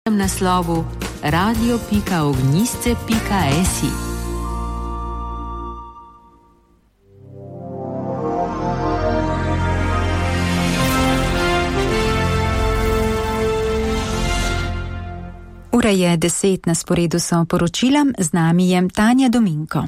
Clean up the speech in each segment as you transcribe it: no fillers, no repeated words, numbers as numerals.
naslovu radio.ognjišče.si. Ura je 10, na sporedu so poročila, z nami je Tanja Dominko.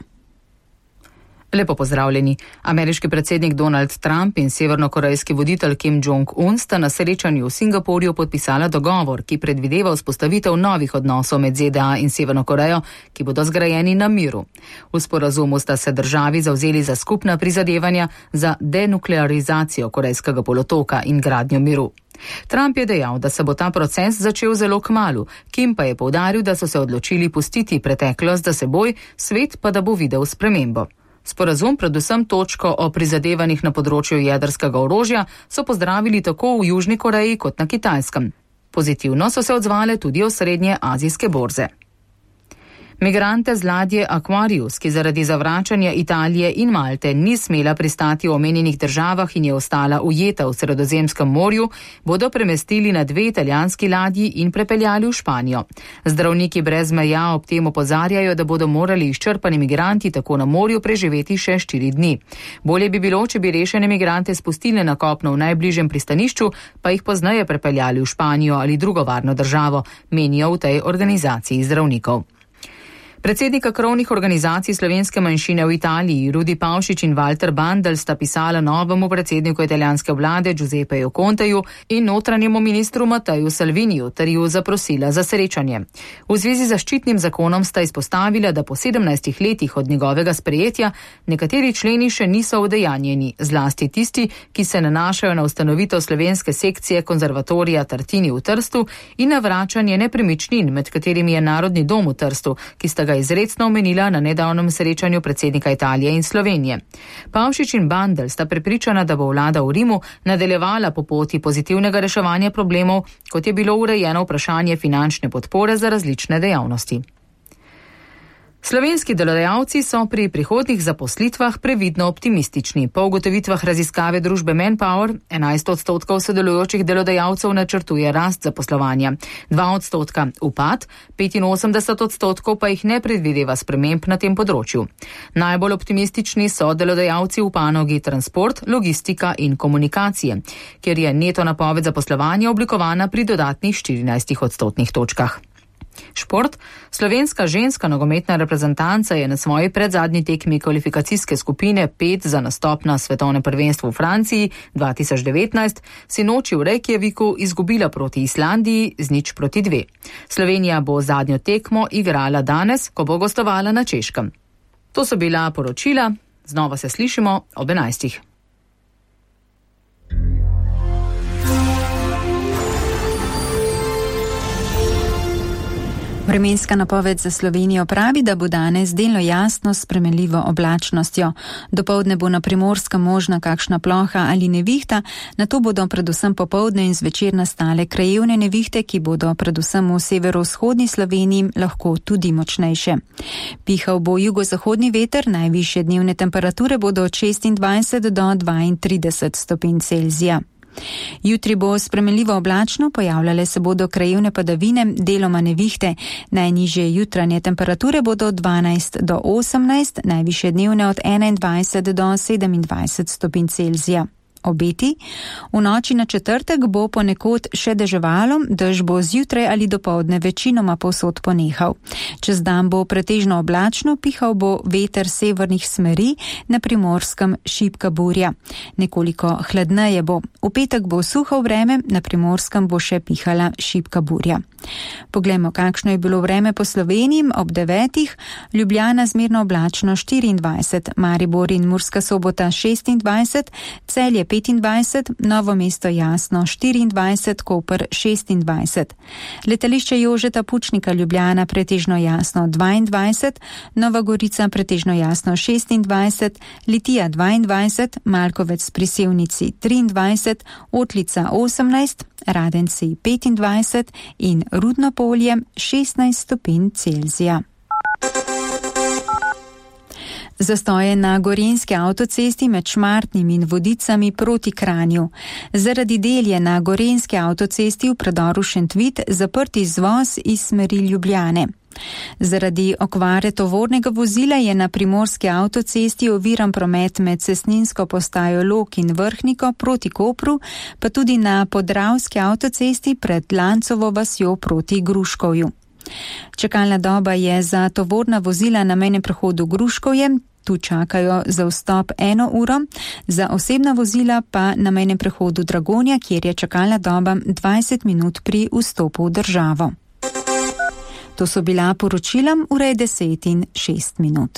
Lepo pozdravljeni. Ameriški predsednik Donald Trump in severnokorejski voditelj Kim Jong-un sta na srečanju v Singapurju podpisala dogovor, ki predvideva vzpostavitev novih odnosov med ZDA in Severno Korejo, ki bodo zgrajeni na miru. V sporazumu sta se državi zavzeli za skupna prizadevanja za denuklearizacijo Korejskega polotoka in gradnjo miru. Trump je dejal, da se bo ta proces začel zelo kmalu, Kim pa je poudaril, da so se odločili pustiti preteklost za seboj, svet pa da bo videl spremembo. Sporazum, predvsem točko o prizadevanjih na področju jedrskega orožja, so pozdravili tako v Južni Koreji kot na Kitajskem. Pozitivno so se odzvale tudi osrednje azijske borze. Migrante z ladje Aquarius, ki zaradi zavračanja Italije in Malte ni smela pristati v omenjenih državah in je ostala ujeta v Sredozemskem morju, bodo premestili na 2 italijanski ladji in prepeljali v Španijo. Zdravniki brez meja ob tem opozarjajo, da bodo morali izčrpani migranti tako na morju preživeti še 4 dni. Bolje bi bilo, če bi rešene migrante spustili na kopno v najbližjem pristanišču, pa jih pozneje prepeljali v Španijo ali drugo varno državo, menijo v tej organizaciji zdravnikov. Predsednika krovnih organizacij slovenske manjšine v Italiji, Rudi Pavšič in Walter Bandl, sta pisala novemu predsedniku italijanske vlade Giuseppeju Conteju in notranjemu ministru Matteju Salviniju ter ju zaprosila za srečanje. V zvezi z zaščitnim zakonom sta izpostavila, da po 17 letih od njegovega sprejetja nekateri členi še niso udejanjeni, zlasti tisti, ki se nanašajo na ustanovitev slovenske sekcije konzervatorija Tartini v Trstu in na vračanje nepremičnin, med katerimi je Narodni dom v Trstu, ki sta ga izrecno omenila na nedavnem srečanju predsednika Italije in Slovenije. Pavšič in Bandl sta prepričana, da bo vlada v Rimu nadaljevala po poti pozitivnega reševanja problemov, kot je bilo urejeno vprašanje finančne podpore za različne dejavnosti. Slovenski delodajalci so pri prihodnjih zaposlitvah previdno optimistični. Po ugotovitvah raziskave družbe Manpower 11% sodelujočih delodajalcev načrtuje rast zaposlovanja, 2% upad, 85% pa jih ne predvideva sprememb na tem področju. Najbolj optimistični so delodajalci v panogi transport, logistika in komunikacije, kjer je neto napoved zaposlovanja oblikovana pri dodatnih 14% točkah. Šport. Slovenska ženska nogometna reprezentanca je na svoji predzadnji tekmi kvalifikacijske skupine 5 za nastop na svetovnem prvenstvu v Franciji 2019 sinoči v Reykjaviku izgubila proti Islandiji z 0-2. Slovenija bo zadnjo tekmo igrala danes, ko bo gostovala na Češkem. To so bila poročila, znova se slišimo ob 11. Vremenska napoved za Slovenijo pravi, da bo danes delno jasno s spremenljivo oblačnostjo. Dopoldne bo na Primorskem možna kakšna ploha ali nevihta, nato bodo predvsem popoldne in zvečer nastale krajevne nevihte, ki bodo predvsem v severovzhodni Sloveniji lahko tudi močnejše. Pihal bo jugozahodni veter, najvišje dnevne temperature bodo od 26 do 32 stopinj Celzija. Jutri bo spremenljivo oblačno, pojavljale se bodo krajevne padavine, deloma nevihte. Najnižje jutranje temperature bodo od 12 do 18, najvišje dnevne od 21 do 27 stopinj Celzija. Obeti. V noči na četrtek bo ponekod še deževalo, dež bo zjutraj ali dopoldne večinoma povsod ponehal. Čez dan bo pretežno oblačno, pihal bo veter severnih smeri, na Primorskem šibka burja. Nekoliko hladneje bo. V petek bo suho vreme, na Primorskem bo še pihala šibka burja. Poglejmo, kakšno je bilo vreme po Sloveniji ob 9. Ljubljana zmerno oblačno 24, Maribor in Murska Sobota 26, Celje 25, Novo mesto jasno 24, Koper 26. Letališče Jožeta Pučnika Ljubljana pretežno jasno 22, Nova Gorica pretežno jasno 26, Litija 22, Malkovec pri Sevnici 23, Otlica 18, Radenci 25 in Rudno Polje 16 stopinj Celzija. Zastoje na gorenjski avtocesti med Šmartnim in Vodicami proti Kranju. Zaradi del je na gorenjski avtocesti v predoru Šentvid zaprt izvoz iz smeri Ljubljane. Zaradi okvare tovornega vozila je na primorski avtocesti oviran promet med cestninsko postajo Log in Vrhniko proti Kopru, pa tudi na podravski avtocesti pred Lancovo vasjo proti Gruškovju. Čakalna doba je za tovorna vozila na mejnem prehodu Gruškovje, tu čakajo za vstop 1 uro, za osebna vozila pa na mejnem prehodu Dragonja, kjer je čakalna doba 20 minut pri vstopu v državo. To so bila poročila, ura je 10:06.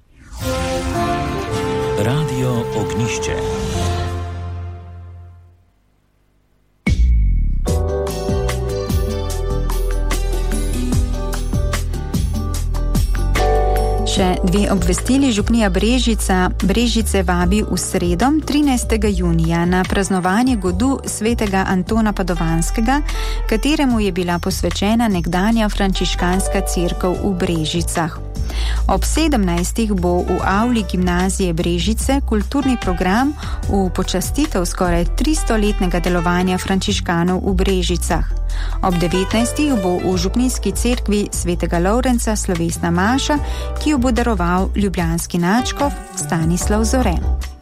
Radio Ognišče. Še dve obvestili. Župnija Brežice vabi v sredo, 13. junija, na praznovanje godu svetega Antona Padovanskega, kateremu je bila posvečena nekdanja frančiškanska cerkev v Brežicah. Ob 17. bo v avli gimnazije Brežice kulturni program v počastitev skoraj 300-letnega delovanja frančiškanov v Brežicah. Ob 19. bo v župnijski cerkvi svetega Lovrenca slovesna maša, ki jo bo daroval ljubljanski nadškof Stanislav Zore.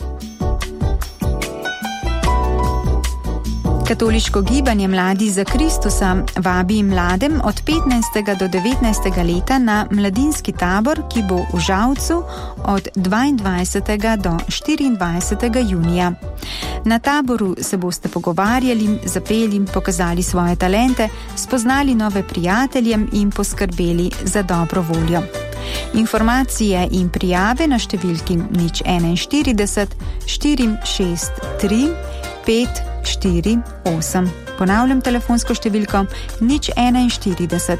Katoliško gibanje Mladi za Kristusa vabi mladem od 15. do 19. leta na mladinski tabor, ki bo v Žalcu od 22. do 24. junija. Na taboru se boste pogovarjali, zapeli, pokazali svoje talente, spoznali nove prijatelje in poskrbeli za dobro voljo. Informacije in prijave na številki 041 463 548. Ponavljam telefonsko številko 041